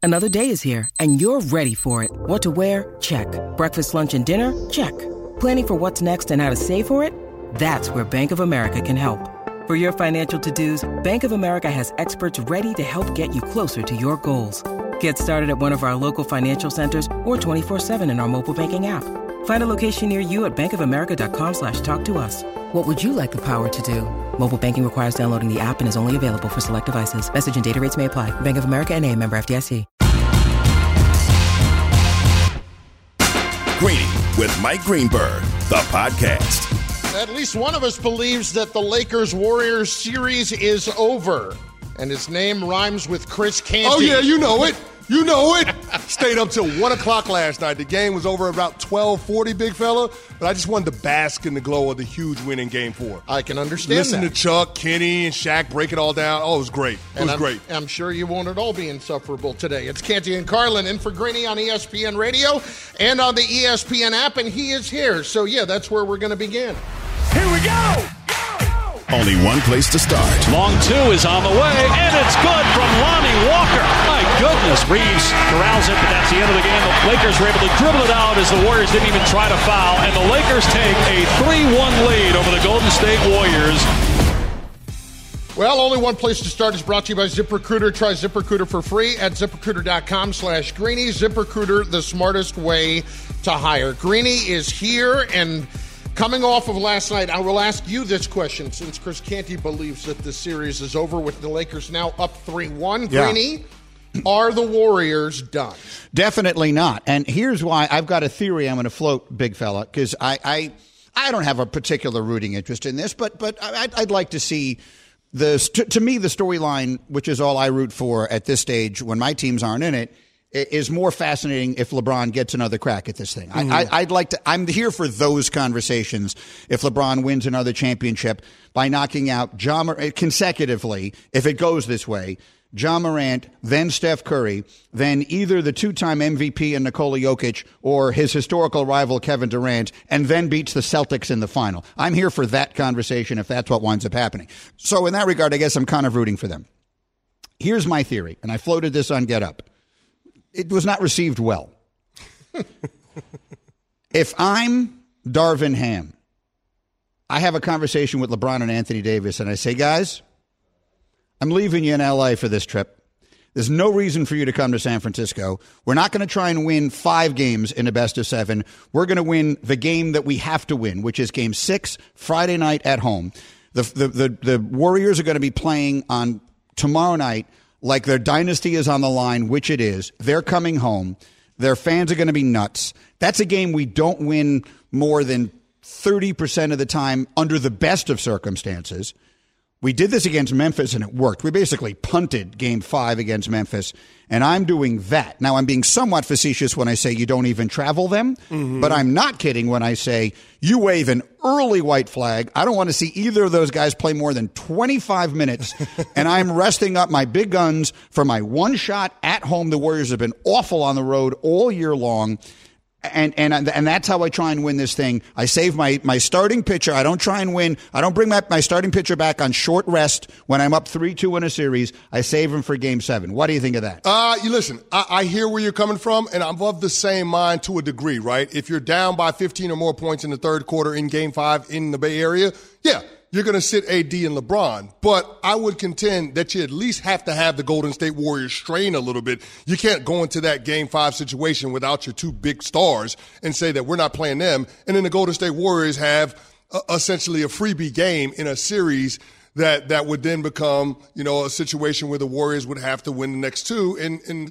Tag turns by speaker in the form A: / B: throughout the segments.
A: Another day is here, and you're ready for it. What to wear? Check. Breakfast, lunch, and dinner? Check. Planning for what's next and how to save for it? That's where Bank of America can help. For your financial to-dos, Bank of America has experts ready to help get you closer to your goals. Get started at one of our local financial centers or 24/7 in our mobile banking app. Find a location near you at bankofamerica.com/talktous. What would you like the power to do? Mobile banking requires downloading the app and is only available for select devices. Message and data rates may apply. Bank of America N.A., member FDIC.
B: Greeny with Mike Greenberg, the podcast.
C: At least one of us believes that the Lakers-Warriors series is over. And his name rhymes with Chris Canty.
D: Oh, yeah, you know it. You know it. Stayed up till 1 o'clock last night. The game was over about 12:40, big fella. But I just wanted to bask in the glow of the huge win in Game 4.
C: I can understand
D: Listen to Chuck, Kenny, and Shaq break it all down. Oh, it was great. It was great.
C: I'm sure you won't at all be insufferable today. It's Canty and Carlin in for Greeny on ESPN Radio and on the ESPN app, and he is here. So, yeah, that's where we're going to begin.
B: Here we go! Only one place to start.
E: Long two is on the way, and it's good from Lonnie Walker. My goodness. Reeves corrals it, but that's the end of the game. The Lakers were able to dribble it out as the Warriors didn't even try to foul, and the Lakers take a 3-1 lead over the Golden State Warriors.
C: Well, only one place to start is brought to you by ZipRecruiter. Try ZipRecruiter for free at ZipRecruiter.com/Greeny. ZipRecruiter, the smartest way to hire. Greeny is here, and coming off of last night, I will ask you this question, since Chris Canty believes that the series is over with the Lakers now up 3-1.
F: Yeah.
C: Greeny, are the Warriors done?
F: Definitely not. And here's why. I've got a theory I'm going to float, big fella, because I don't have a particular rooting interest in this, but I'd like to see to me, the storyline, which is all I root for at this stage when my teams aren't in it, is more fascinating if LeBron gets another crack at this thing. Mm-hmm. I'm here for those conversations if LeBron wins another championship by knocking out consecutively, if it goes this way, Ja Morant, then Steph Curry, then either the two-time MVP and Nikola Jokic or his historical rival Kevin Durant, and then beats the Celtics in the final. I'm here for that conversation if that's what winds up happening. So in that regard, I guess I'm kind of rooting for them. Here's my theory, and I floated this on Get Up. It was not received well. If I'm Darvin Ham, I have a conversation with LeBron and Anthony Davis, and I say, guys, I'm leaving you in L.A. for this trip. There's no reason for you to come to San Francisco. We're not going to try and win 5 games in a best of 7. We're going to win the game that we have to win, which is Game 6, Friday night at home. The Warriors are going to be playing on tomorrow night like their dynasty is on the line, which it is. They're coming home. Their fans are going to be nuts. That's a game we don't win more than 30% of the time under the best of circumstances. We did this against Memphis, and it worked. We basically punted Game 5 against Memphis, and I'm doing that. Now, I'm being somewhat facetious when I say you don't even travel them, but I'm not kidding when I say you wave an early white flag. I don't want to see either of those guys play more than 25 minutes, and I'm resting up my big guns for my one shot at home. The Warriors have been awful on the road all year long. And that's how I try and win this thing. I save my starting pitcher. I don't try and win. I don't bring my starting pitcher back on short rest when I'm up 3-2 in a series. I save him for Game 7. What do you think of that?
D: You listen, I hear where you're coming from, and I'm of the same mind to a degree, right? If you're down by 15 or more points in the third quarter in Game 5 in the Bay Area, yeah, you're going to sit AD and LeBron. But I would contend that you at least have to have the Golden State Warriors strain a little bit. You can't go into that Game 5 situation without your two big stars and say that we're not playing them. And then the Golden State Warriors have essentially a freebie game in a series that would then become, a situation where the Warriors would have to win the next 2 and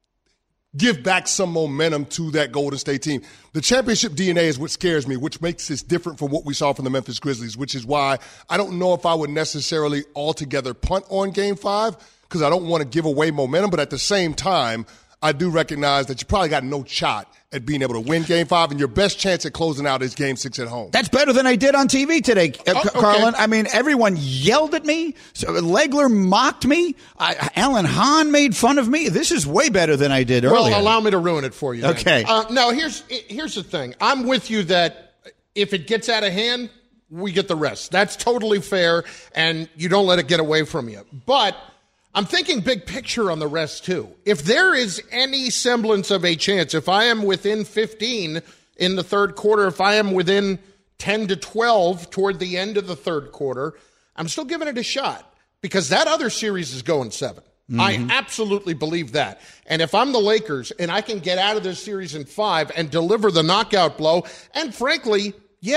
D: give back some momentum to that Golden State team. The championship DNA is what scares me, which makes this different from what we saw from the Memphis Grizzlies, which is why I don't know if I would necessarily altogether punt on Game 5 because I don't want to give away momentum. But at the same time, I do recognize that you probably got no shot at being able to win Game 5, and your best chance at closing out is Game 6 at home.
F: That's better than I did on TV today, Carlin. I mean, everyone yelled at me. So Legler mocked me. Alan Hahn made fun of me. This is way better than I did earlier.
C: Well, allow me to ruin it for you.
F: Okay.
C: No, here's the thing. I'm with you that if it gets out of hand, we get the rest. That's totally fair, and you don't let it get away from you. But I'm thinking big picture on the rest, too. If there is any semblance of a chance, if I am within 15 in the third quarter, if I am within 10 to 12 toward the end of the third quarter, I'm still giving it a shot because that other series is going 7. Mm-hmm. I absolutely believe that. And if I'm the Lakers and I can get out of this series in 5 and deliver the knockout blow, and frankly,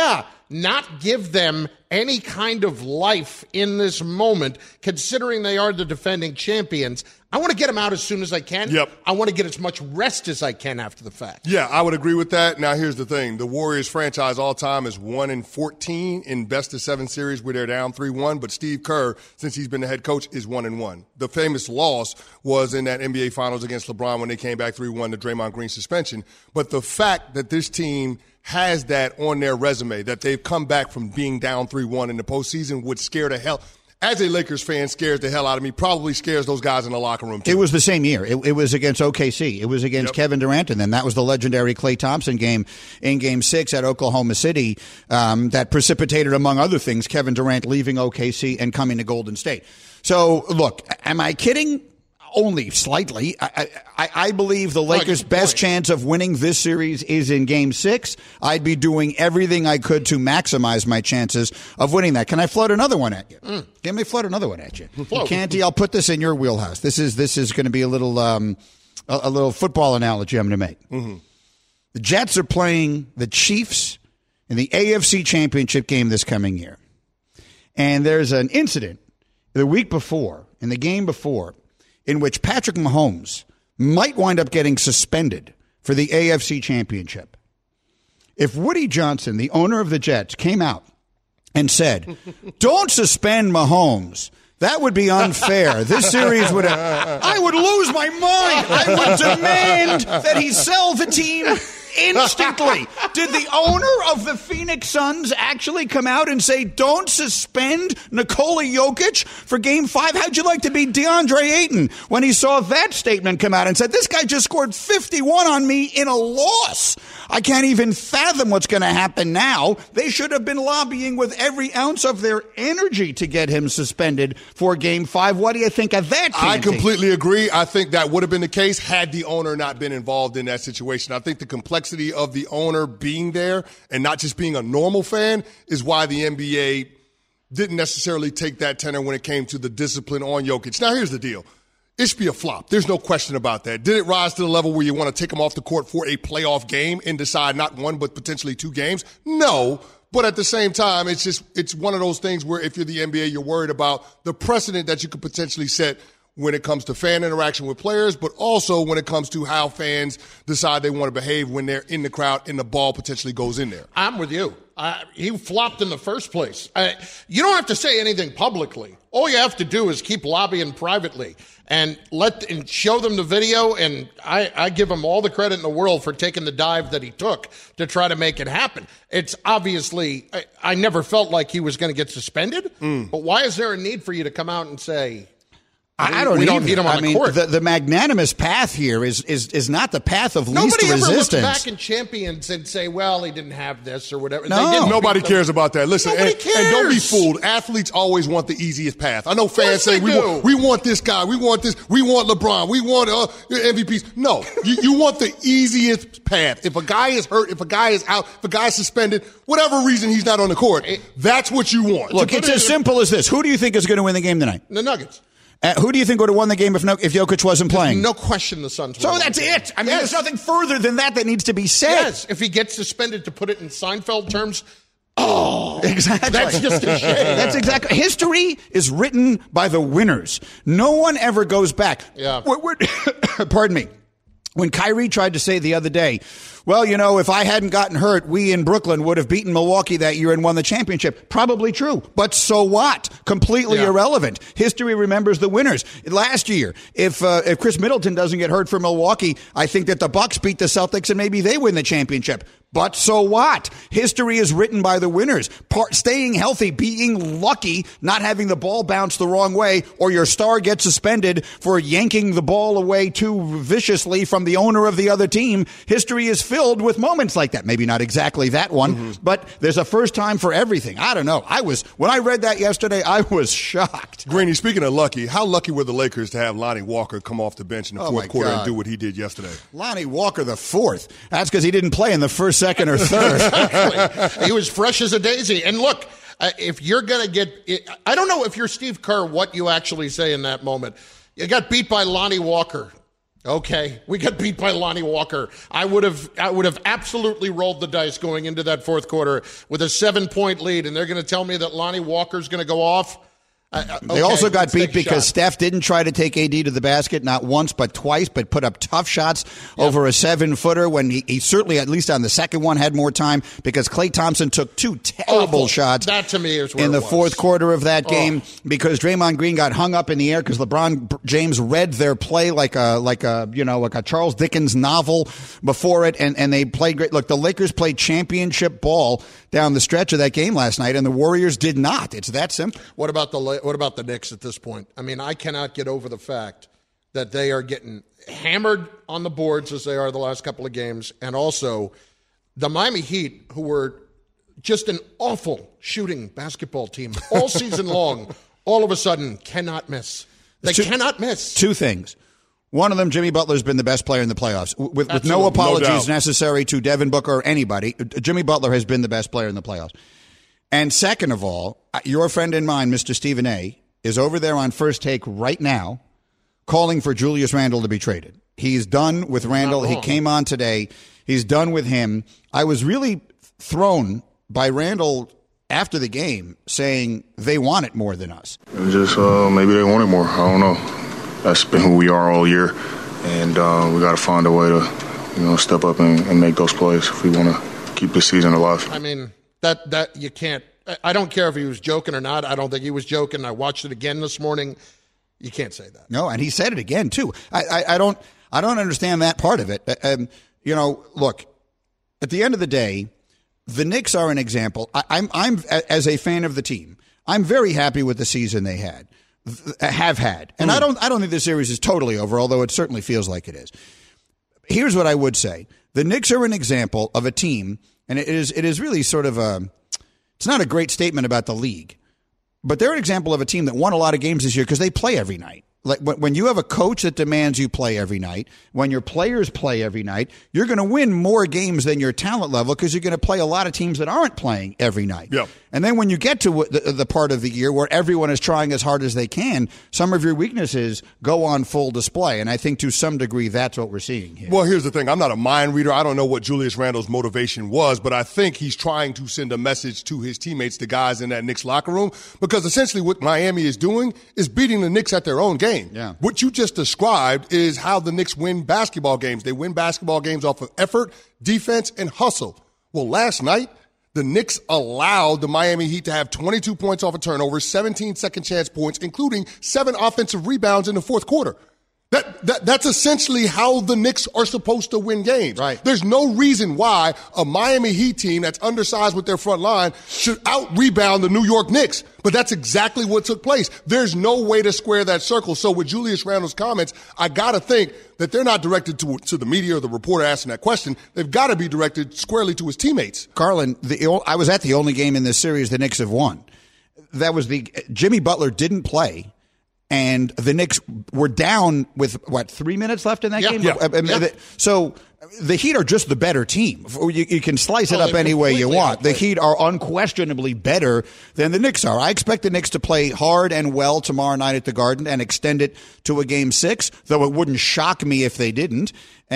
C: not give them any kind of life in this moment, considering they are the defending champions, I want to get them out as soon as I can.
D: Yep.
C: I want to get as much rest as I can after the fact.
D: Yeah, I would agree with that. Now, here's the thing. The Warriors franchise all time is 1-14 in best-of-7 series where they're down 3-1. But Steve Kerr, since he's been the head coach, is 1-1. The famous loss was in that NBA Finals against LeBron when they came back 3-1 to Draymond Green suspension. But the fact that this team has that on their resume, that they've come back from being down 3-1 in the postseason, would scare the hell. As a Lakers fan, scares the hell out of me. Probably scares those guys in the locker room, too.
F: It was the same year. It was against OKC. It was against Kevin Durant, and then that was the legendary Klay Thompson game in Game 6 at Oklahoma City that precipitated, among other things, Kevin Durant leaving OKC and coming to Golden State. So, look, am I kidding? Only slightly. I believe the Lakers' best chance of winning this series is in Game 6. I'd be doing everything I could to maximize my chances of winning that. Can I float another one at you? Can I float another one at you? Canty, I'll put this in your wheelhouse. This is going to be a little football analogy I'm going to make. Mm-hmm. The Jets are playing the Chiefs in the AFC Championship game this coming year. And there's an incident the week before, in the game before, in which Patrick Mahomes might wind up getting suspended for the AFC Championship. If Woody Johnson, the owner of the Jets, came out and said, don't suspend Mahomes, that would be unfair. This series would I would lose my mind. I would demand that he sell the team instantly. Did the owner of the Phoenix Suns actually come out and say, don't suspend Nikola Jokic for Game 5? How'd you like to be DeAndre Ayton when he saw that statement come out and said, this guy just scored 51 on me in a loss? I can't even fathom what's going to happen now. They should have been lobbying with every ounce of their energy to get him suspended for Game 5. What do you think of that, Canty?
D: I completely agree. I think that would have been the case had the owner not been involved in that situation. I think the complexity of the owner being there and not just being a normal fan is why the NBA didn't necessarily take that tenor when it came to the discipline on Jokic. Now, here's the deal. It should be a flop. There's no question about that. Did it rise to the level where you want to take him off the court for a playoff game and decide not one but potentially 2 games? No. But at the same time, it's one of those things where if you're the NBA, you're worried about the precedent that you could potentially set when it comes to fan interaction with players, but also when it comes to how fans decide they want to behave when they're in the crowd and the ball potentially goes in there.
C: I'm with you. He flopped in the first place. You don't have to say anything publicly. All you have to do is keep lobbying privately and show them the video. And I give him all the credit in the world for taking the dive that he took to try to make it happen. It's obviously, I never felt like he was going to get suspended. But why is there a need for you to come out and say,
F: I don't need him on the court. The magnanimous path here is not the path of least resistance.
C: Nobody ever looks back in champions and say, well, he didn't have this or whatever.
F: No.
D: Nobody cares about that. Listen, and don't be fooled. Athletes always want the easiest path. I know fans say, we want this guy. We want this. We want LeBron. We want MVPs. No, you want the easiest path. If a guy is hurt, if a guy is out, if a guy is suspended, whatever reason he's not on the court, that's what you want.
F: Look, it's as simple as this. Who do you think is going to win the game tonight?
C: The Nuggets.
F: Who do you think would have won the game if Jokic wasn't playing?
C: No question the Suns.
F: So that's it. I mean, there's nothing further than that needs to be said.
C: Yes, if he gets suspended, to put it in Seinfeld terms,
F: exactly.
C: That's just a shame.
F: That's exactly. History is written by the winners. No one ever goes back.
C: Yeah.
F: Pardon me. When Kyrie tried to say the other day, well, if I hadn't gotten hurt, we in Brooklyn would have beaten Milwaukee that year and won the championship. Probably true. But so what? Completely irrelevant. History remembers the winners. Last year, if Chris Middleton doesn't get hurt for Milwaukee, I think that the Bucks beat the Celtics and maybe they win the championship. But so what? History is written by the winners. Staying healthy, being lucky, not having the ball bounce the wrong way, or your star gets suspended for yanking the ball away too viciously from the owner of the other team. History is filled with moments like that. Maybe not exactly that one, but there's a first time for everything. I don't know. When I read that yesterday, I was shocked.
D: Greeny, speaking of lucky, how lucky were the Lakers to have Lonnie Walker come off the bench in the fourth quarter and do what he did yesterday?
F: Lonnie Walker the fourth. That's because he didn't play in the first, second, or third.
C: Exactly. He was fresh as a daisy. And look, if you're going to get – I don't know if you're Steve Kerr what you actually say in that moment. You got beat by Lonnie Walker. Okay, we got beat by Lonnie Walker. I would have absolutely rolled the dice going into that fourth quarter with a 7-point lead, and they're going to tell me that Lonnie Walker's going to go off.
F: They also got beat because Steph didn't try to take AD to the basket, not once but twice, but put up tough shots over a 7-footer when he certainly, at least on the second one, had more time because Klay Thompson took two terrible shots.
C: That to me is where
F: in the fourth quarter of that game because Draymond Green got hung up in the air because LeBron James read their play like a Charles Dickens novel before it, and they played great. Look, the Lakers played championship ball down the stretch of that game last night, and the Warriors did not. It's that simple.
C: What about the Knicks at this point? I mean, I cannot get over the fact that they are getting hammered on the boards as they are the last couple of games, and also the Miami Heat, who were just an awful shooting basketball team all season long, all of a sudden cannot miss. They cannot miss.
F: Two things. One of them, Jimmy Butler's been the best player in the playoffs. With no apologies necessary to Devin Booker or anybody, Jimmy Butler has been the best player in the playoffs. And second of all, your friend and mine, Mr. Stephen A., is over there on First Take right now calling for Julius Randle to be traded. He's done with Randle. He came on today. He's done with him. I was really thrown by Randle after the game saying they want it more than us.
G: Just maybe they want it more. I don't know. That's been who we are all year, and we got to find a way to, step up and make those plays if we want to keep the season alive.
C: I mean, that you can't. I don't care if he was joking or not. I don't think he was joking. I watched it again this morning. You can't say that.
F: No, and he said it again too. I don't understand that part of it. Look, at the end of the day, the Knicks are an example. I'm as a fan of the team, I'm very happy with the season they have had. And I don't think the series is totally over, although it certainly feels like it is. Here's what I would say. The Knicks are an example of a team, and it is really sort of it's not a great statement about the league, but they're an example of a team that won a lot of games this year because they play every night. Like when you have a coach that demands you play every night, when your players play every night, you're going to win more games than your talent level because you're going to play a lot of teams that aren't playing every night.
D: Yep.
F: And then when you get to the part of the year where everyone is trying as hard as they can, some of your weaknesses go on full display. And I think to some degree that's what we're seeing here.
D: Well, here's the thing. I'm not a mind reader. I don't know what Julius Randle's motivation was, but I think he's trying to send a message to his teammates, the guys in that Knicks locker room, because essentially what Miami is doing is beating the Knicks at their own game.
F: Yeah.
D: What you just described is how the Knicks win basketball games. They win basketball games off of effort, defense, and hustle. Well, last night, the Knicks allowed the Miami Heat to have 22 points off of turnovers, 17 second chance points, including 7 offensive rebounds in the fourth quarter. That's essentially how the Knicks are supposed to win games.
F: Right.
D: There's no reason why a Miami Heat team that's undersized with their front line should out-rebound the New York Knicks. But that's exactly what took place. There's no way to square that circle. So with Julius Randle's comments, I got to think that they're not directed to the media or the reporter asking that question. They've got to be directed squarely to his teammates.
F: Carlin, I was at the only game in this series the Knicks have won. That was Jimmy Butler didn't play. And the Knicks were down with, 3 minutes left in that game?
C: Yeah.
F: So the Heat are just the better team. You can slice it up any way you want. The Heat are unquestionably better than the Knicks are. I expect the Knicks to play hard and well tomorrow night at the Garden and extend it to a Game 6, though it wouldn't shock me if they didn't.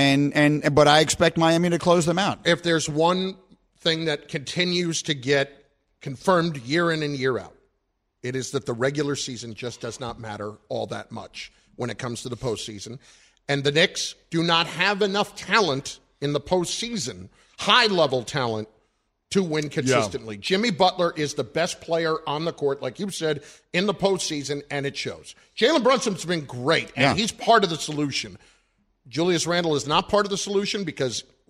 F: But I expect Miami to close them out.
C: If there's one thing that continues to get confirmed year in and year out, it is that the regular season just does not matter all that much when it comes to the postseason. And the Knicks do not have enough talent in the postseason, high-level talent, to win consistently. Yeah. Jimmy Butler is the best player on the court, like you said, in the postseason, and it shows. Jalen Brunson's been great, and he's part of the solution. Julius Randle is not part of the solution because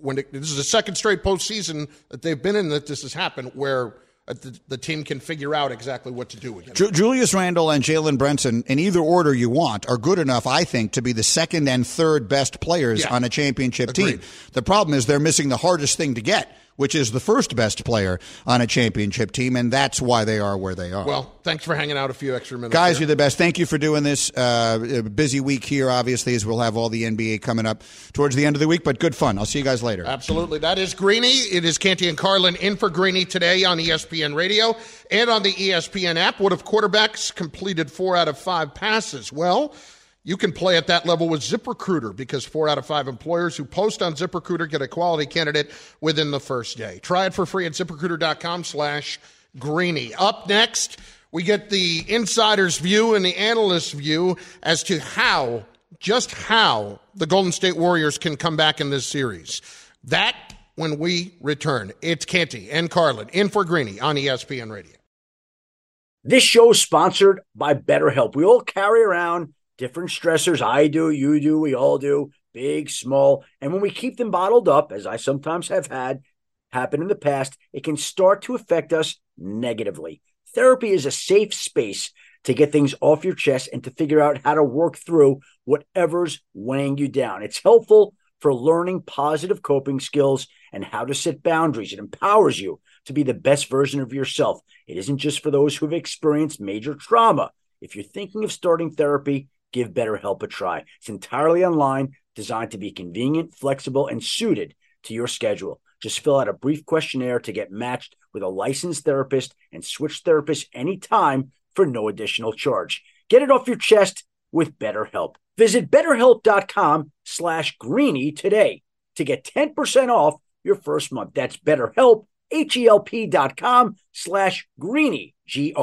C: this is the second straight postseason that they've been in that this has happened, where the team can figure out exactly what to do with him.
F: Julius Randle and Jalen Brunson, in either order you want, are good enough, I think, to be the second and third best players on a championship team. The problem is they're missing the hardest thing to get, which is the first best player on a championship team, and that's why they are where they are.
C: Well, thanks for hanging out a few extra minutes.
F: Guys, you're the best. Thank you for doing this. A busy week here, obviously, as we'll have all the NBA coming up towards the end of the week, but good fun. I'll see you guys later.
C: Absolutely. That is Greeny. It is Canty and Carlin in for Greeny today on ESPN Radio and on the ESPN app. What if quarterbacks completed 4 out of 5 passes? Well, you can play at that level with ZipRecruiter, because 4 out of 5 employers who post on ZipRecruiter get a quality candidate within the first day. Try it for free at ZipRecruiter.com/Greeny. Up next, we get the insider's view and the analyst's view as to just how the Golden State Warriors can come back in this series. That when we return. It's Canty and Carlin in for Greeny on ESPN Radio.
H: This show is sponsored by BetterHelp. We all carry around different stressors. I do, you do, we all do, big, small. And when we keep them bottled up, as I sometimes have had happen in the past, it can start to affect us negatively. Therapy is a safe space to get things off your chest and to figure out how to work through whatever's weighing you down. It's helpful for learning positive coping skills and how to set boundaries. It empowers you to be the best version of yourself. It isn't just for those who have experienced major trauma. If you're thinking of starting therapy, give BetterHelp a try. It's entirely online, designed to be convenient, flexible, and suited to your schedule. Just fill out a brief questionnaire to get matched with a licensed therapist and switch therapists anytime for no additional charge. Get it off your chest with BetterHelp. Visit BetterHelp.com/Greeny today to get 10% off your first month. That's BetterHelp, HELP.com/Greeny,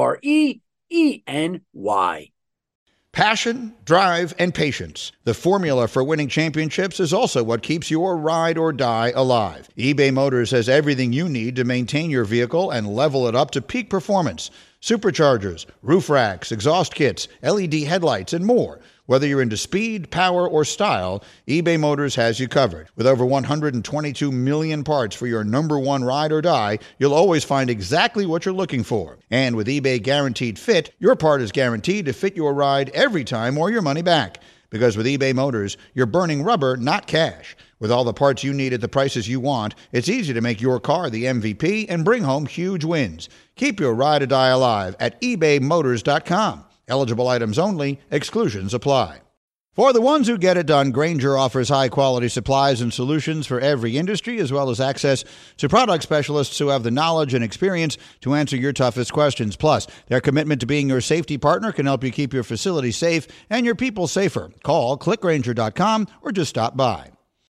H: GREENY.
F: Passion, drive, and patience. The formula for winning championships is also what keeps your ride or die alive. eBay Motors has everything you need to maintain your vehicle and level it up to peak performance. Superchargers, roof racks, exhaust kits, LED headlights, and more. Whether you're into speed, power, or style, eBay Motors has you covered. With over 122 million parts for your number one ride or die, you'll always find exactly what you're looking for. And with eBay Guaranteed Fit, your part is guaranteed to fit your ride every time or your money back. Because with eBay Motors, you're burning rubber, not cash. With all the parts you need at the prices you want, it's easy to make your car the MVP and bring home huge wins. Keep your ride or die alive at ebaymotors.com. Eligible items only. Exclusions apply. For the ones who get it done, Grainger offers high-quality supplies and solutions for every industry, as well as access to product specialists who have the knowledge and experience to answer your toughest questions. Plus, their commitment to being your safety partner can help you keep your facility safe and your people safer. Call, clickgrainger.com, or just stop by.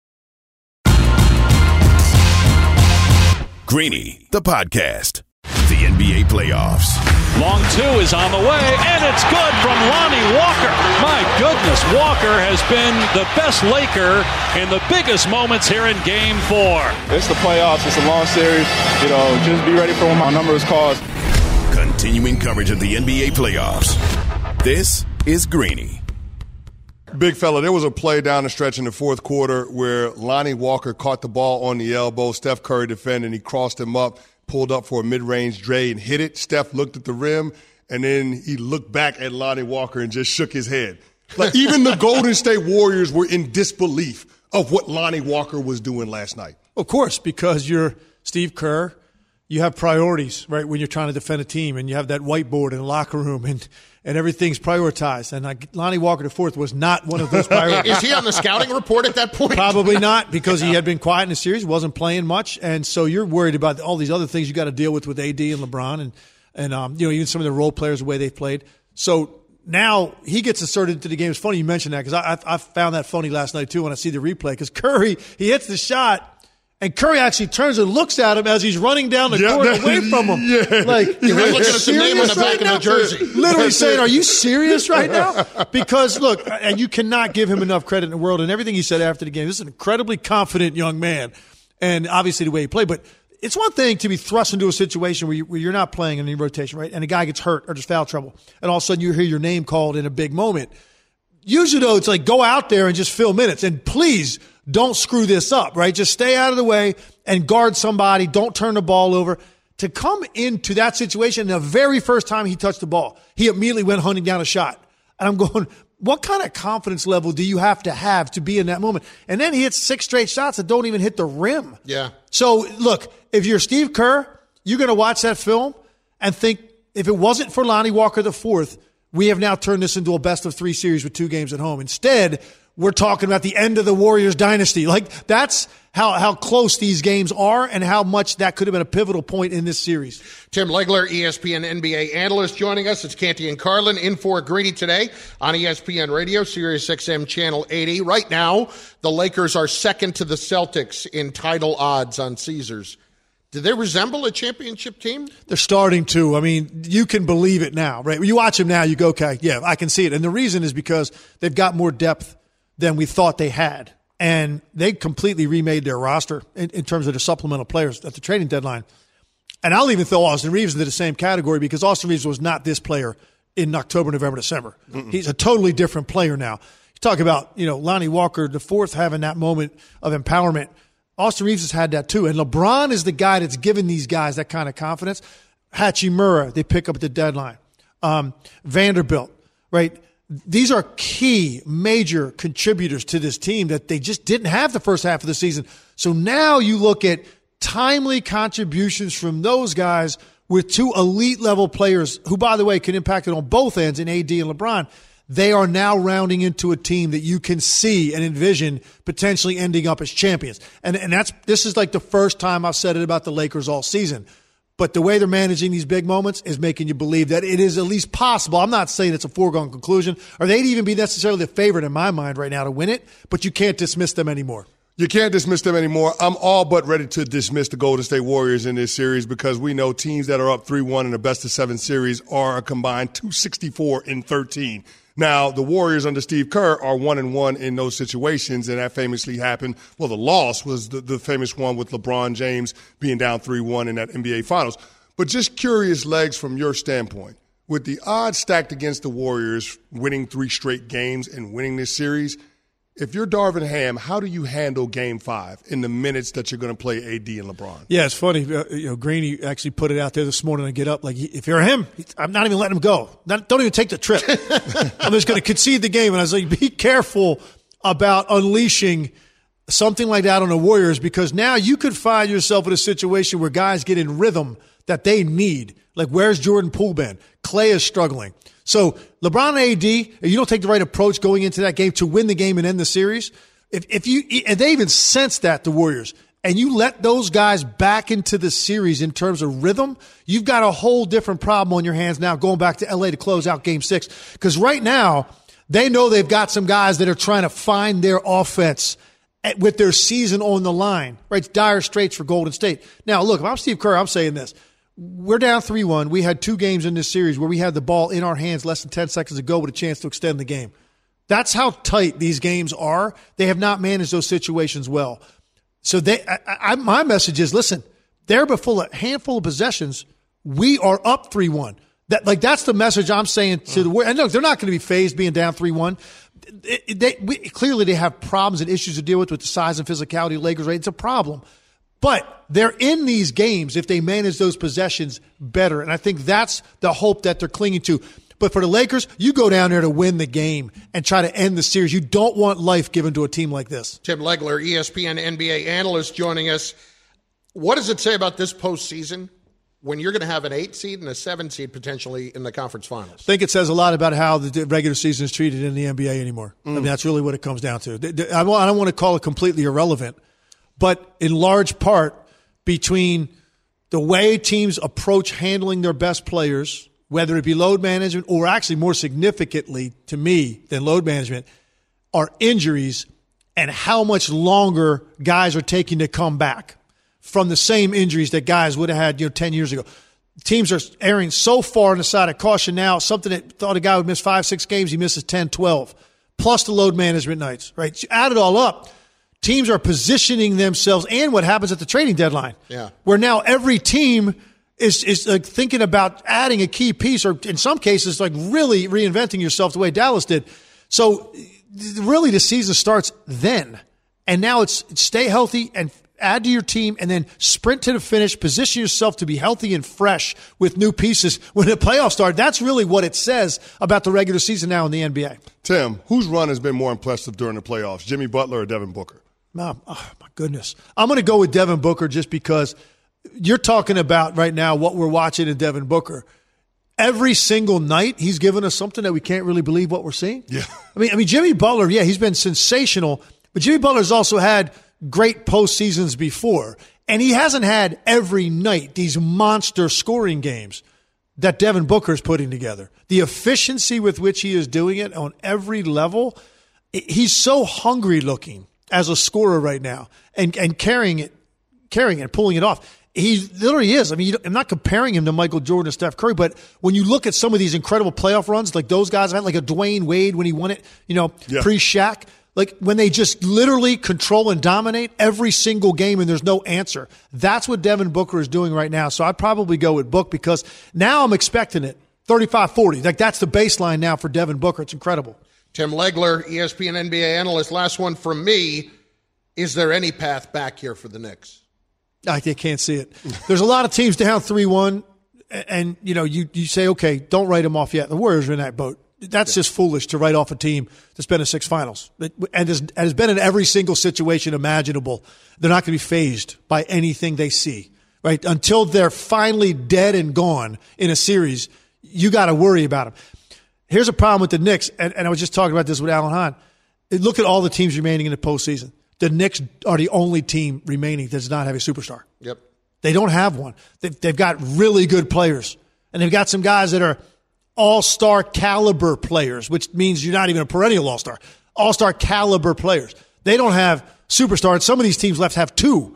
B: Greeny, the podcast. The NBA playoffs.
E: Long two is on the way, and it's good from Lonnie Walker. My goodness, Walker has been the best Laker in the biggest moments here in Game 4.
I: It's the playoffs. It's a long series. Just be ready for when my number is called.
B: Continuing coverage of the NBA playoffs. This is Greeny.
D: Big fella, there was a play down the stretch in the fourth quarter where Lonnie Walker caught the ball on the elbow. Steph Curry defended, and he crossed him up, pulled up for a mid-range Dre and hit it. Steph looked at the rim, and then he looked back at Lonnie Walker and just shook his head. Like, even the Golden State Warriors were in disbelief of what Lonnie Walker was doing last night.
J: Of course, because you're Steve Kerr. You have priorities, right, when you're trying to defend a team, and you have that whiteboard in the locker room, and everything's prioritized. And Lonnie Walker IV was not one of those priorities.
C: Is he on the scouting report at that point?
J: Probably not, because he had been quiet in the series, wasn't playing much, and so you're worried about all these other things you got to deal with AD and LeBron and even some of the role players, the way they've played. So now he gets inserted into the game. It's funny you mentioned that, because I found that funny last night too when I see the replay, because Curry, he hits the shot, and Curry actually turns and looks at him as he's running down the court away from him.
D: Yeah.
J: Like,
C: He's looking at the name on the back of the jersey.
J: Literally saying, are you serious right now? Because, look, and you cannot give him enough credit in the world. And everything he said after the game, this is an incredibly confident young man. And obviously the way he played. But it's one thing to be thrust into a situation where you're not playing in any rotation, right? And a guy gets hurt or just foul trouble. And all of a sudden you hear your name called in a big moment. Usually, though, it's like go out there and just fill minutes. And please don't screw this up, right? Just stay out of the way and guard somebody. Don't turn the ball over. To come into that situation, the very first time he touched the ball, he immediately went hunting down a shot. And I'm going, what kind of confidence level do you have to be in that moment? And then he hits 6 straight shots that don't even hit the rim.
C: Yeah.
J: So, look, if you're Steve Kerr, you're going to watch that film and think, if it wasn't for Lonnie Walker IV, we have now turned this into a best-of-3 series with 2 games at home. Instead, we're talking about the end of the Warriors dynasty. Like, that's how close these games are and how much that could have been a pivotal point in this series.
C: Tim Legler, ESPN NBA analyst, joining us. It's Canty and Carlin in for Greeny today on ESPN Radio, Sirius XM Channel 80. Right now, the Lakers are second to the Celtics in title odds on Caesars. Do they resemble a championship team?
J: They're starting to. I mean, you can believe it now, right? When you watch them now, you go, okay, yeah, I can see it. And the reason is because they've got more depth than we thought they had. And they completely remade their roster in terms of the supplemental players at the trading deadline. And I'll even throw Austin Reeves into the same category because Austin Reeves was not this player in October, November, December. Mm-mm. He's a totally different player now. You talk about, Lonnie Walker IV having that moment of empowerment. Austin Reeves has had that too. And LeBron is the guy that's given these guys that kind of confidence. Hachimura, they pick up at the deadline. Vanderbilt, right? These are key, major contributors to this team that they just didn't have the first half of the season. So now you look at timely contributions from those guys with 2 elite-level players who, by the way, can impact it on both ends in AD and LeBron. They are now rounding into a team that you can see and envision potentially ending up as champions. And this is like the first time I've said it about the Lakers all season. But the way they're managing these big moments is making you believe that it is at least possible. I'm not saying it's a foregone conclusion, or they'd even be necessarily the favorite in my mind right now to win it, but you can't dismiss them anymore.
D: You can't dismiss them anymore. I'm all but ready to dismiss the Golden State Warriors in this series because we know teams that are up 3-1 in a best-of-7 series are a combined 264-13. Now, the Warriors under Steve Kerr are 1-1 in those situations, and that famously happened. Well, the loss was the famous one with LeBron James being down 3-1 in that NBA Finals. But just curious, Legs, from your standpoint, with the odds stacked against the Warriors winning 3 straight games and winning this series, if you're Darvin Ham, how do you handle Game 5 in the minutes that you're going to play AD and LeBron?
J: Yeah, it's funny. Greeny actually put it out there this morning to get up. Like, if you're him, I'm not even letting him go. Don't even take the trip. I'm just going to concede the game. And I was like, be careful about unleashing something like that on the Warriors because now you could find yourself in a situation where guys get in rhythm that they need. Like, where's Jordan Poole been? Clay is struggling. So LeBron and AD, if you don't take the right approach going into that game to win the game and end the series, and they even sense that, the Warriors, and you let those guys back into the series in terms of rhythm, you've got a whole different problem on your hands now going back to L.A. to close out Game 6. Because right now, they know they've got some guys that are trying to find their offense with their season on the line. Right? It's dire straits for Golden State. Now, look, if I'm Steve Kerr, I'm saying this. We're down 3-1. We had 2 games in this series where we had the ball in our hands less than 10 seconds to go with a chance to extend the game. That's how tight these games are. They have not managed those situations well. So my message is, listen, they're a handful of possessions. We are up 3-1. That's the message I'm saying to the Warriors. And look, they're not going to be fazed being down 3-1. Clearly they have problems and issues to deal with the size and physicality of Lakers, right? It's a problem. But they're in these games if they manage those possessions better. And I think that's the hope that they're clinging to. But for the Lakers, you go down there to win the game and try to end the series. You don't want life given to a team like this.
C: Tim Legler, ESPN NBA analyst, joining us. What does it say about this postseason when you're going to have an 8 seed and a 7 seed potentially in the conference finals?
J: I think it says a lot about how the regular season is treated in the NBA anymore. I mean, that's really what it comes down to. I don't want to call it completely irrelevant. But in large part, between the way teams approach handling their best players, whether it be load management or actually more significantly to me than load management, are injuries and how much longer guys are taking to come back from the same injuries that guys would have had 10 years ago. Teams are erring so far on the side of caution now, something that thought a guy would miss 5-6 games, he misses 10, 12, plus the load management nights, right? You add it all up. Teams are positioning themselves, and what happens at the trading deadline, where now every team is like thinking about adding a key piece, or in some cases, like really reinventing yourself the way Dallas did. So really the season starts then. And now it's stay healthy and add to your team and then sprint to the finish, position yourself to be healthy and fresh with new pieces when the playoffs start. That's really what it says about the regular season now in the NBA.
D: Tim, whose run has been more impressive during the playoffs, Jimmy Butler or Devin Booker?
J: Oh, my goodness. I'm going to go with Devin Booker just because you're talking about right now what we're watching in Devin Booker. Every single night, he's given us something that we can't really believe what we're seeing.
D: Yeah.
J: I mean, Jimmy Butler, yeah, he's been sensational, but Jimmy Butler's also had great postseasons before, and he hasn't had every night these monster scoring games that Devin Booker's putting together. The efficiency with which he is doing it on every level, he's so hungry looking as a scorer right now, and carrying it, pulling it off. He literally is. I mean, I'm not comparing him to Michael Jordan or Steph Curry, but when you look at some of these incredible playoff runs, like those guys have had, like a Dwayne Wade when he won it, pre-Shaq, like when they just literally control and dominate every single game and there's no answer. That's what Devin Booker is doing right now. So I'd probably go with Book because now I'm expecting it. 35-40. Like that's the baseline now for Devin Booker. It's incredible.
C: Tim Legler, ESPN NBA analyst. Last one from me. Is there any path back here for the Knicks?
J: I can't see it. There's a lot of teams down 3-1, and you say, okay, don't write them off yet. The Warriors are in that boat. That's just foolish to write off a team that's been in 6 finals and has been in every single situation imaginable. They're not going to be fazed by anything they see, right? Until they're finally dead and gone in a series, you got to worry about them. Here's a problem with the Knicks, and I was just talking about this with Alan Hahn. Look at all the teams remaining in the postseason. The Knicks are the only team remaining that does not have a superstar.
C: Yep.
J: They don't have one. They've got really good players. And they've got some guys that are all-star caliber players, which means you're not even a perennial all-star. All-star caliber players. They don't have superstars. Some of these teams left have 2.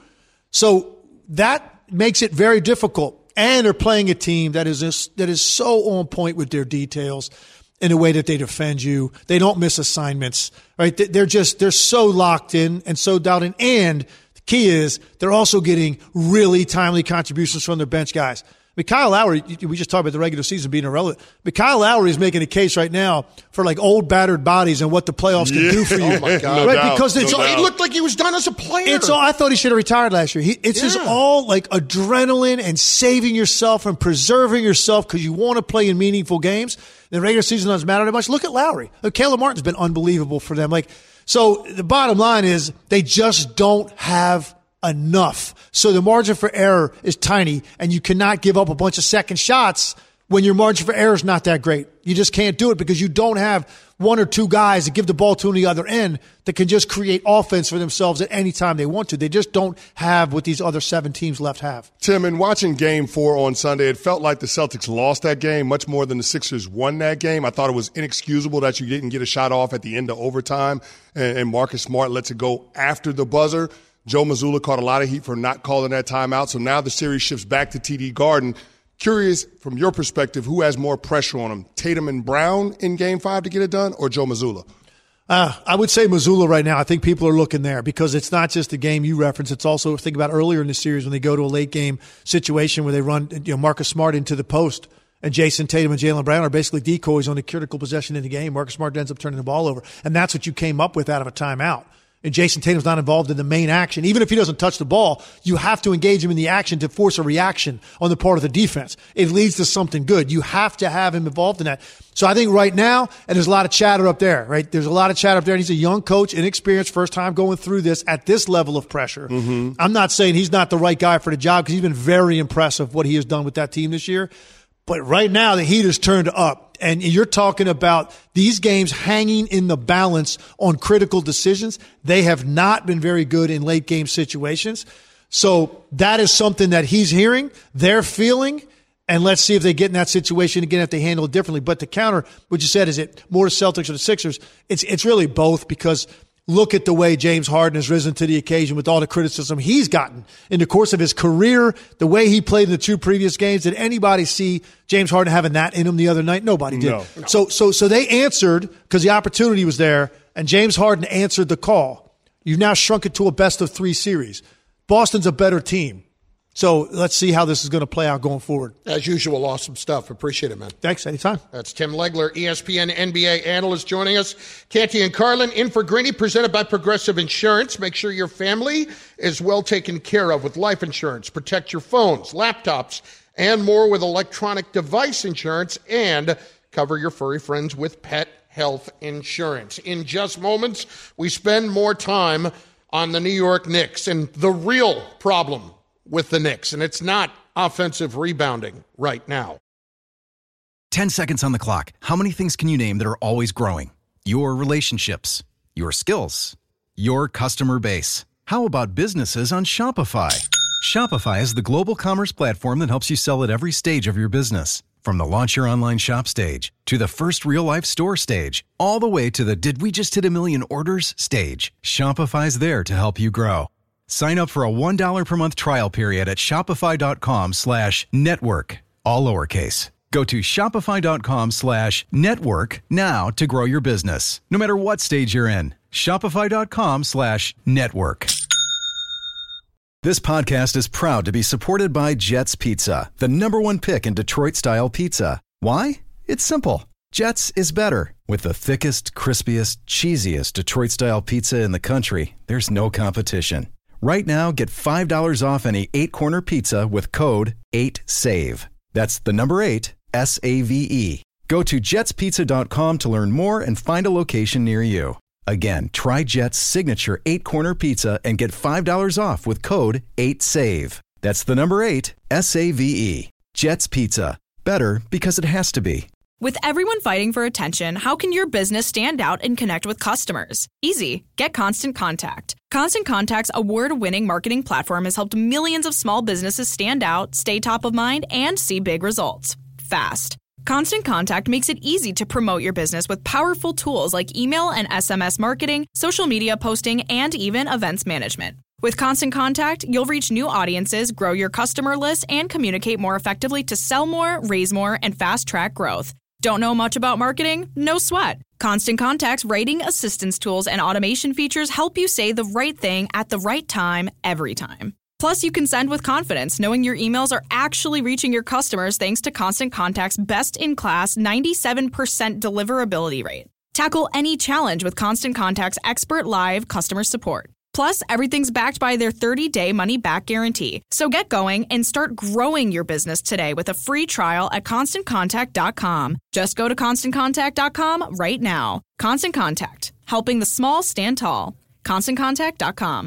J: So that makes it very difficult. And they're playing a team that is so on point with their details in a way that they defend you. They don't miss assignments, right? They're so locked in and so dialed in. And the key is they're also getting really timely contributions from their bench guys. I mean, Kyle Lowry, we just talked about the regular season being irrelevant, but Kyle Lowry is making a case right now for like old battered bodies and what the playoffs can do for you.
C: Oh my God.
J: Right? Because he
C: looked like he was done as a player.
J: I thought he should have retired last year. It's just all like adrenaline and saving yourself and preserving yourself because you want to play in meaningful games. The regular season doesn't matter that much. Look at Lowry. Caleb Martin's been unbelievable for them. So the bottom line is they just don't have enough. So the margin for error is tiny, and you cannot give up a bunch of second shots when your margin for error is not that great. You just can't do it because you don't have 1 or 2 guys to give the ball to on the other end that can just create offense for themselves at any time they want to. They just don't have what these other 7 teams left have.
D: Tim, in watching Game 4 on Sunday, it felt like the Celtics lost that game much more than the Sixers won that game. I thought it was inexcusable that you didn't get a shot off at the end of overtime, and Marcus Smart lets it go after the buzzer. Joe Mazzulla caught a lot of heat for not calling that timeout, so now the series shifts back to TD Garden. Curious, from your perspective, who has more pressure on him, Tatum and Brown in Game 5 to get it done, or Joe Mazzulla?
J: I would say Mazzulla right now. I think people are looking there because it's not just the game you reference. It's also, think about earlier in the series when they go to a late game situation where they run Marcus Smart into the post, and Jason Tatum and Jaylen Brown are basically decoys on the critical possession in the game. Marcus Smart ends up turning the ball over, and that's what you came up with out of a timeout. And Jason Tatum's not involved in the main action. Even if he doesn't touch the ball, you have to engage him in the action to force a reaction on the part of the defense. It leads to something good. You have to have him involved in that. So I think right now, and there's a lot of chatter up there, right? There's a lot of chatter up there, and he's a young coach, inexperienced, first time going through this at this level of pressure. Mm-hmm. I'm not saying he's not the right guy for the job because he's been very impressive what he has done with that team this year. But right now, the heat is turned up, and you're talking about these games hanging in the balance on critical decisions. They have not been very good in late game situations. So that is something that he's hearing, they're feeling, and let's see if they get in that situation again, if they handle it differently. But to counter what you said, is it more the Celtics or the Sixers? It's really both, because look at the way James Harden has risen to the occasion with all the criticism he's gotten in the course of his career, the way he played in the 2 previous games. Did anybody see James Harden having that in him the other night? Nobody did. No. So they answered because the opportunity was there, and James Harden answered the call. You've now shrunk it to a best-of-3 series. Boston's a better team. So let's see how this is going to play out going forward.
C: As usual, awesome stuff. Appreciate it, man.
J: Thanks. Anytime.
C: That's Tim Legler, ESPN NBA analyst, joining us. Canty and Carlin in for Greeny, presented by Progressive Insurance. Make sure your family is well taken care of with life insurance. Protect your phones, laptops, and more with electronic device insurance, and cover your furry friends with pet health insurance. In just moments, we spend more time on the New York Knicks and the real problem with the Knicks, and it's not offensive rebounding right now.
K: 10 seconds on the clock. How many things can you name that are always growing? Your relationships, your skills, your customer base. How about businesses on Shopify? Shopify is the global commerce platform that helps you sell at every stage of your business. From the launch your online shop stage, to the first real-life store stage, all the way to the did we just hit a million orders stage, Shopify's there to help you grow. Sign up for a $1 per month trial period at shopify.com/network, all lowercase. Go to shopify.com/network now to grow your business, no matter what stage you're in. Shopify.com/network. This podcast is proud to be supported by Jets Pizza, the #1 pick in Detroit-style pizza. Why? It's simple. Jets is better. With the thickest, crispiest, cheesiest Detroit-style pizza in the country, there's no competition. Right now, get $5 off any 8-corner pizza with code 8SAVE. That's the number 8, SAVE. Go to jetspizza.com to learn more and find a location near you. Again, try Jet's signature 8-corner pizza and get $5 off with code 8SAVE. That's the number 8, SAVE. Jet's Pizza. Better because it has to be.
L: With everyone fighting for attention, how can your business stand out and connect with customers? Easy. Get Constant Contact. Constant Contact's award-winning marketing platform has helped millions of small businesses stand out, stay top of mind, and see big results fast. Constant Contact makes it easy to promote your business with powerful tools like email and SMS marketing, social media posting, and even events management. With Constant Contact, you'll reach new audiences, grow your customer list, and communicate more effectively to sell more, raise more, and fast-track growth. Don't know much about marketing? No sweat. Constant Contact's writing assistance tools and automation features help you say the right thing at the right time, every time. Plus, you can send with confidence, knowing your emails are actually reaching your customers thanks to Constant Contact's best-in-class 97% deliverability rate. Tackle any challenge with Constant Contact's expert live customer support. Plus, everything's backed by their 30-day money-back guarantee. So get going and start growing your business today with a free trial at ConstantContact.com. Just go to ConstantContact.com right now. Constant Contact, helping the small stand tall. ConstantContact.com.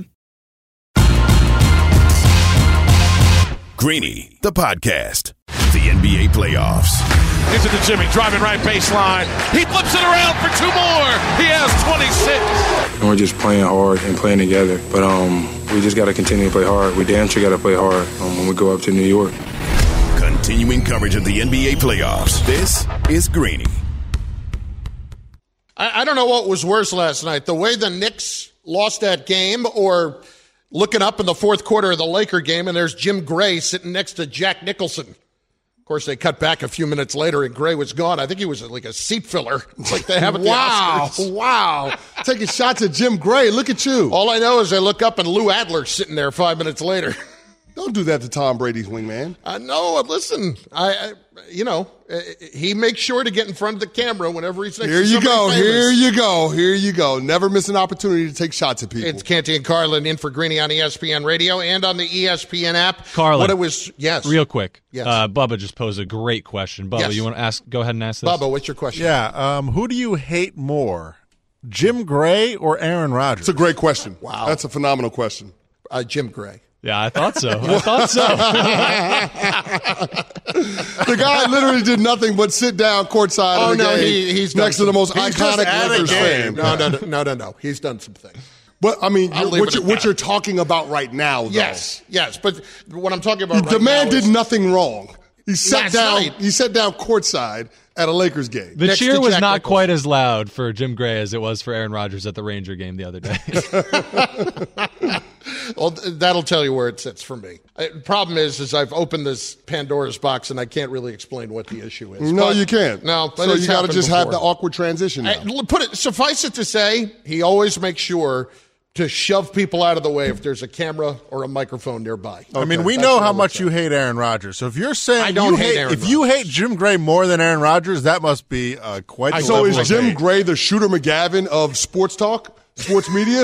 B: Greeny, the podcast. The NBA playoffs.
M: Into the Jimmy, driving right baseline. He flips it around for 2 more. He has 26.
G: And we're just playing hard and playing together. But we just got to continue to play hard. We damn sure got to play hard when we go up to New York.
B: Continuing coverage of the NBA playoffs. This is Greeny.
C: I don't know what was worse last night, the way the Knicks lost that game, or looking up in the fourth quarter of the Laker game and there's Jim Gray sitting next to Jack Nicholson. Of course, they cut back a few minutes later and Gray was gone. I think he was like a seat filler. It's like they have at the Oscars.
D: Wow. Taking shots at Jim Gray. Look at you.
C: All I know is I look up and Lou Adler's sitting there 5 minutes later.
D: Don't do that to Tom Brady's wingman.
C: No, listen, he makes sure to get in front of the camera whenever he's next to somebody famous.
D: Here you go. Never miss an opportunity to take shots at people.
C: It's Canty and Carlin in for Greeny on ESPN Radio and on the ESPN app.
N: Carlin,
C: yes.
N: Real quick.
C: Yes.
N: Bubba just posed a great question. Bubba, You want to ask? Go ahead and ask this.
C: Bubba, what's your question?
M: Yeah. Who do you hate more, Jim Gray or Aaron Rodgers?
D: It's a great question.
C: Wow.
D: That's a phenomenal question.
C: Jim Gray.
N: Yeah, I thought so.
D: The guy literally did nothing but sit down courtside of the game
C: he's
D: next to the most iconic Lakers fan.
C: No. He's done some things.
D: But, I mean, what you're talking about right now, though.
C: Yes. But what I'm talking about
D: the man did nothing wrong. He sat down courtside at a Lakers game.
N: The cheer was not quite as loud for Jim Gray as it was for Aaron Rodgers at the Ranger game the other day.
C: Well, that'll tell you where it sits for me. The problem is I've opened this Pandora's box and I can't really explain what the issue is.
D: No, you can't.
C: No, but
D: so you got to just
C: before.
D: have the awkward transition now.
C: Suffice it to say, he always makes sure to shove people out of the way if there's a camera or a microphone nearby.
O: Okay. I mean, we know how much you hate Aaron Rodgers. So if you're saying you hate Jim Gray more than Aaron Rodgers, that must be quite the
D: So
O: level
D: is Jim Gray the Shooter McGavin of sports talk, sports media?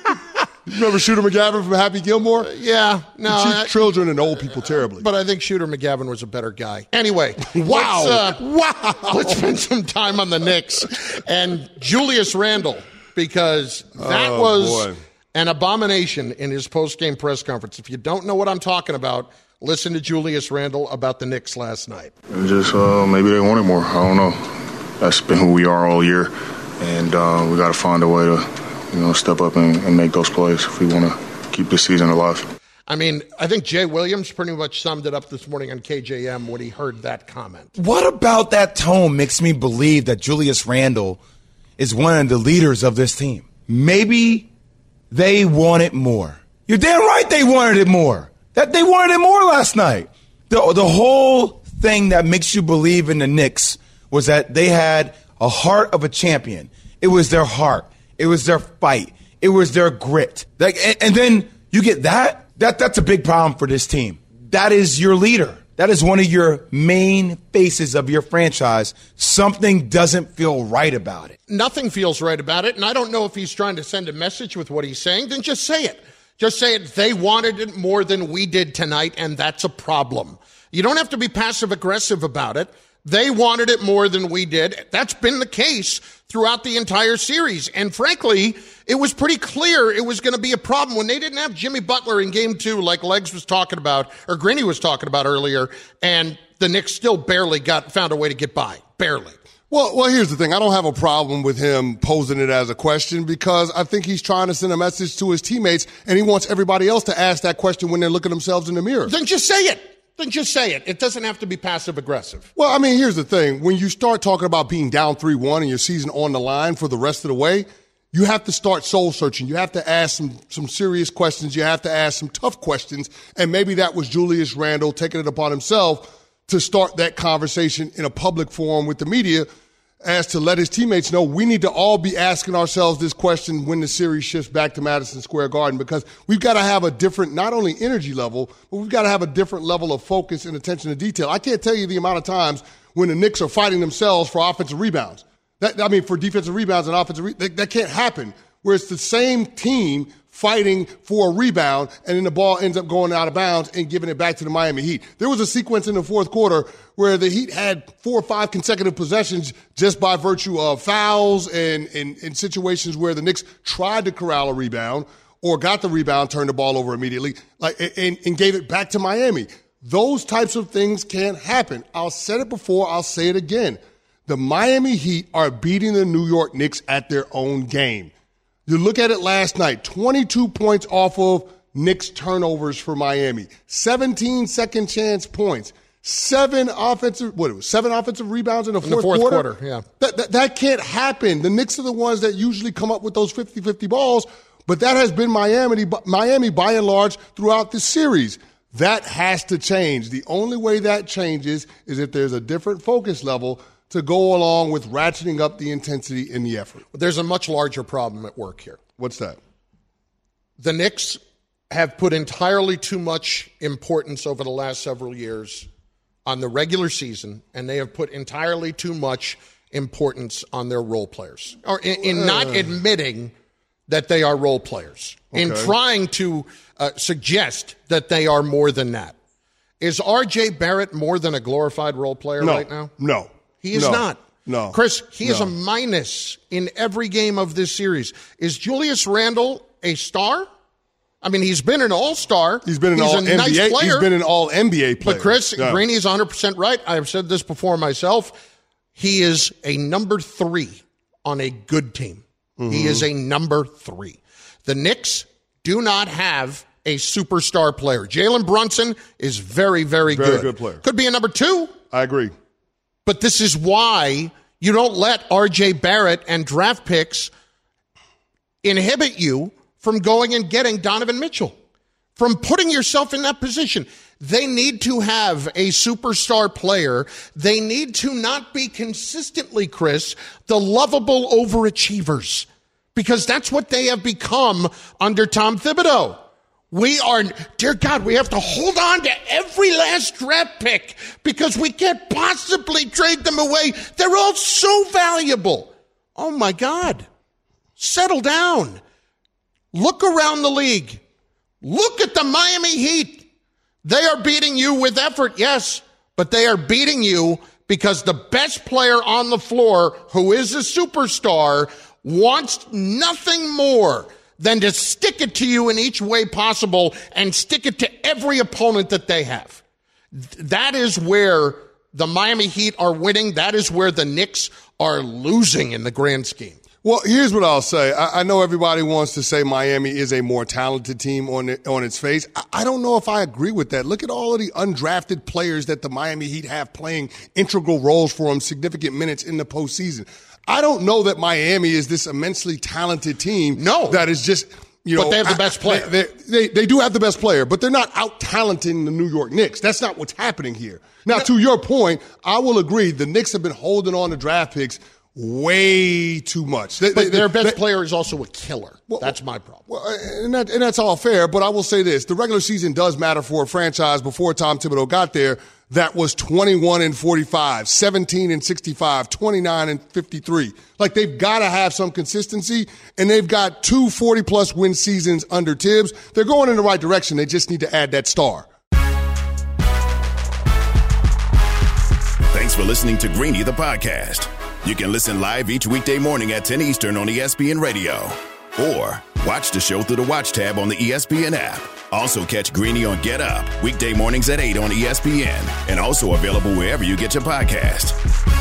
D: You remember Shooter McGavin from Happy Gilmore?
C: Yeah. No.
D: He treats children and old people terribly.
C: But I think Shooter McGavin was a better guy. Anyway.
D: Wow.
C: Let's spend some time on the Knicks and Julius Randle, because that was an abomination in his post-game press conference. If you don't know what I'm talking about, listen to Julius Randle about the Knicks last night.
G: Just maybe they wanted more. I don't know. That's been who we are all year, and we got to find a way to, step up and make those plays if we want to keep this season alive.
C: I mean, I think Jay Williams pretty much summed it up this morning on KJM when he heard that comment.
P: What about that tone makes me believe that Julius Randle is one of the leaders of this team? Maybe they wanted more. You're damn right they wanted it more. That they wanted it more last night. The whole thing that makes you believe in the Knicks was that they had a heart of a champion. It was their heart. It was their fight. It was their grit. And then you get that. That's a big problem for this team. That is your leader. That is one of your main faces of your franchise. Something doesn't feel right about it.
C: Nothing feels right about it, and I don't know if he's trying to send a message with what he's saying. Then just say it. Just say it. They wanted it more than we did tonight, and that's a problem. You don't have to be passive-aggressive about it. They wanted it more than we did. That's been the case throughout the entire series. And frankly, it was pretty clear it was going to be a problem when they didn't have Jimmy Butler in game 2, like Legs was talking about, or Greeny was talking about earlier, and the Knicks still barely found a way to get by. Barely.
D: Well, here's the thing. I don't have a problem with him posing it as a question, because I think he's trying to send a message to his teammates, and he wants everybody else to ask that question when they're looking at themselves in the mirror.
C: Then just say it. Then just say it. It doesn't have to be passive-aggressive.
D: Well, I mean, here's the thing. When you start talking about being down 3-1 and your season on the line for the rest of the way, you have to start soul-searching. You have to ask some serious questions. You have to ask some tough questions. And maybe that was Julius Randle taking it upon himself to start that conversation in a public forum with the media, as to let his teammates know we need to all be asking ourselves this question when the series shifts back to Madison Square Garden, because we've got to have a different, not only energy level, but we've got to have a different level of focus and attention to detail. I can't tell you the amount of times when the Knicks are fighting themselves for offensive rebounds. For defensive rebounds and offensive that can't happen, where it's the same team fighting for a rebound, and then the ball ends up going out of bounds and giving it back to the Miami Heat. There was a sequence in the fourth quarter where the Heat had 4 or 5 consecutive possessions just by virtue of fouls and in situations where the Knicks tried to corral a rebound or got the rebound, turned the ball over immediately, and gave it back to Miami. Those types of things can't happen. I'll said it before, I'll say it again. The Miami Heat are beating the New York Knicks at their own game. You look at it last night, 22 points off of Knicks turnovers for Miami, 17 second chance points, 7 offensive rebounds in the fourth quarter.
C: Yeah.
D: That can't happen. The Knicks are the ones that usually come up with those 50-50 balls, but that has been Miami by and large throughout the series. That has to change. The only way that changes is if there's a different focus level to go along with ratcheting up the intensity in the effort.
C: But there's a much larger problem at work here.
D: What's that?
C: The Knicks have put entirely too much importance over the last several years on the regular season, and they have put entirely too much importance on their role players, or in not admitting that they are role players, in trying to suggest that they are more than that. Is R.J. Barrett more than a glorified role player right now?
D: No.
C: He is not.
D: No.
C: Chris, he is a minus in every game of this series. Is Julius Randle a star? I mean, he's been an all-star.
D: He's been an all-NBA.
C: Nice player.
D: He's been an all-NBA player.
C: But Chris, Greeny is 100% right. I've said this before myself. He is a number 3 on a good team. Mm-hmm. He is a number 3. The Knicks do not have a superstar player. Jalen Brunson is very, very good.
D: Very good player.
C: Could be a number 2.
D: I agree.
C: But this is why you don't let R.J. Barrett and draft picks inhibit you from going and getting Donovan Mitchell, from putting yourself in that position. They need to have a superstar player. They need to not be consistently, Chris, the lovable overachievers. because that's what they have become under Tom Thibodeau. Dear God, we have to hold on to every last draft pick because we can't possibly trade them away. They're all so valuable. Oh, my God. Settle down. Look around the league. Look at the Miami Heat. They are beating you with effort, yes, but they are beating you because the best player on the floor, who is a superstar, wants nothing more than to stick it to you in each way possible and stick it to every opponent that they have. That is where the Miami Heat are winning. That is where the Knicks are losing in the grand scheme.
D: Well, here's what I'll say. I know everybody wants to say Miami is a more talented team on its face. I don't know if I agree with that. Look at all of the undrafted players that the Miami Heat have playing integral roles for them, significant minutes in the postseason. I don't know that Miami is this immensely talented team. No. That is just,
C: but they have the best player.
D: They do have the best player, but they're not out-talenting the New York Knicks. That's not what's happening here. Now, to your point, I will agree. The Knicks have been holding on to draft picks way too much.
C: But their best player is also a killer. That's my problem.
D: And that's all fair, but I will say this. The regular season does matter for a franchise. Before Tom Thibodeau got there, that was 21-45, 17-65, 29-53. Like, they've got to have some consistency, and they've got 2 40-plus win seasons under Tibbs. They're going in the right direction. They just need to add that star.
B: Thanks for listening to Greeny, the podcast. You can listen live each weekday morning at 10 Eastern on ESPN Radio. Or watch the show through the Watch tab on the ESPN app. Also catch Greeny on Get Up, weekday mornings at 8 on ESPN. And also available wherever you get your podcast.